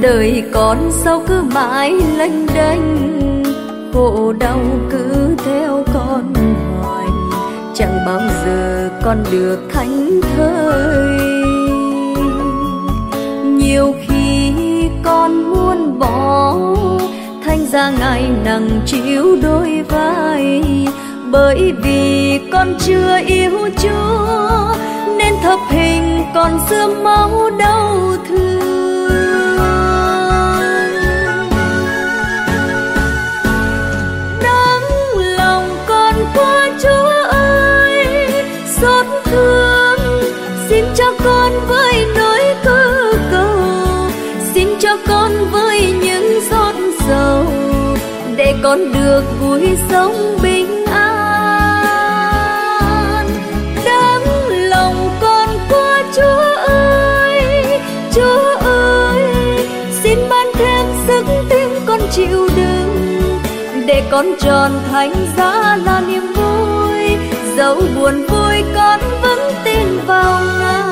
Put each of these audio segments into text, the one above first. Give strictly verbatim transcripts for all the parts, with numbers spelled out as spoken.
đời con sao cứ mãi lênh đênh, khổ đau cứ theo con hoài, chẳng bao giờ con được thảnh thơi. Nhiều khi con muốn bỏ, thành ra ngại nặng chịu đôi vai, bởi vì con chưa yêu Chúa nên thập hình còn xương máu đau thương. Nắng lòng con qua Chúa ơi, xót thương xin cho con với nỗi cơ cầu, xin cho con với những giọt dầu, để con được vui sống bình an. Đắm lòng con qua Chúa ơi, Chúa ơi, xin ban thêm sức tin con chịu đựng, để con tròn thánh giá là niềm vui, dẫu buồn vui con vẫn tin vào Ngài.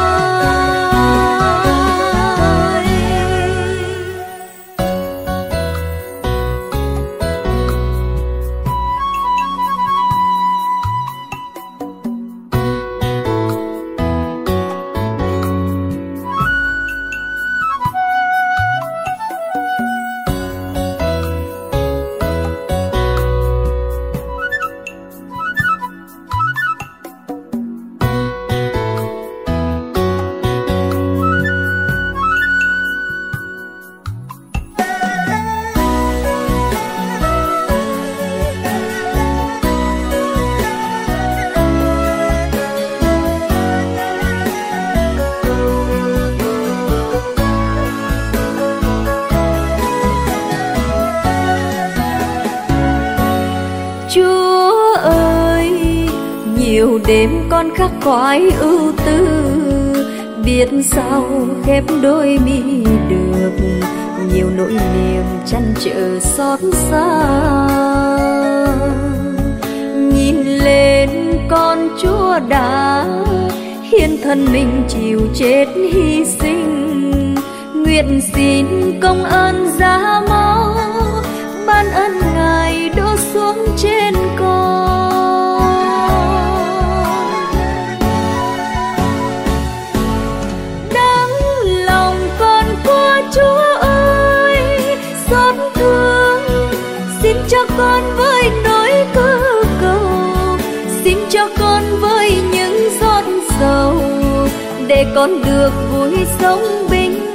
Nhiều đêm con khắc khoải ưu tư, biết sao khép đôi mi được, nhiều nỗi niềm trăn trở xót xa. Nhìn lên con Chúa đã hiến thân mình chịu chết hy sinh, nguyện xin công ơn giá máu, ban ân Ngài đổ xuống trên con. Chúa ơi, xót thương xin cho con với nỗi cơ cầu, xin cho con với những giọt dầu, để con được vui sống bình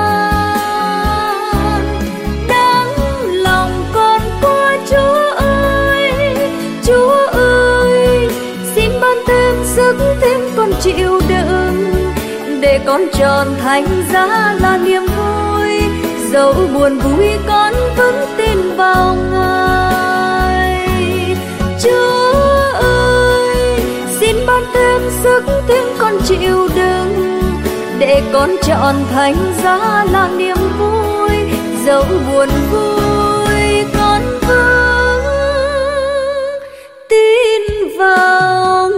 an. Đắm lòng con qua Chúa ơi, Chúa ơi, xin ban thêm sức thêm con chịu đựng, để con tròn thánh giá là niềm vui, dẫu buồn vui con vẫn tin vào Ngài. Chúa ơi, xin ban thêm sức thêm con chịu đựng, để con trọn thánh giá là niềm vui, dẫu buồn vui con vẫn tin vào